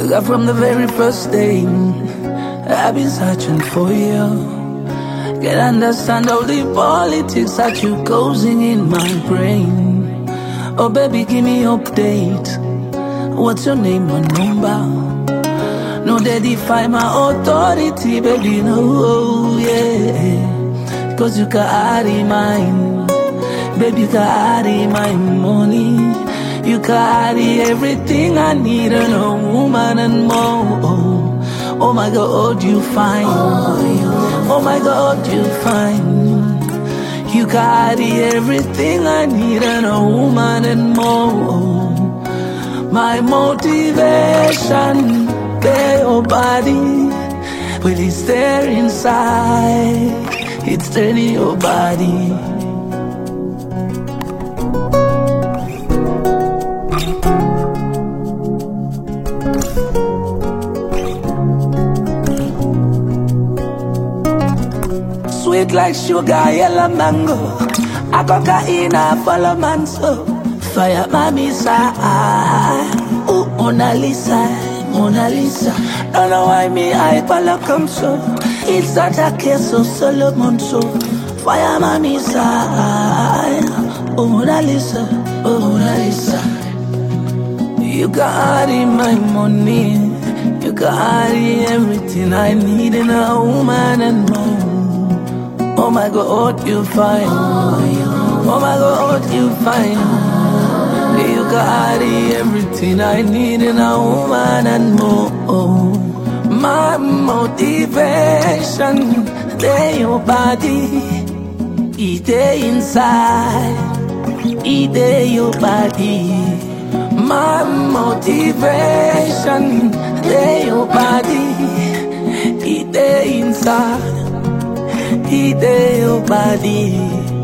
Cause from the very first day, I've been searching for you. Can't understand all the politics that you causing in my brain. Oh baby, give me update. What's your name and number? No, they define my authority, baby, no, yeah. Cause you carry mine. Baby, you carry my money. You carry everything I need in a woman and more. Oh my God, you fine. Oh my God, you fine. You carry everything I need in a woman and more. My motivation, your body, will it's there inside. It's turning your body. Sweet like sugar, yellow mango. A cocaine, follow man so. Fire mami sa. Ooh, Mona Lisa, Mona Lisa. Don't know why me I follow come so. It's not a case of Solomon so. Fire mami sa. Oh Mona Lisa, oh Mona Lisa. You carry my money. You carry everything I need in a woman and more. Oh my God, you fine. Oh my God, you fine. You carry everything I need in a woman and more. My motivation, they your body. It inside. It your body. My motivation, they your body. It inside. Your body.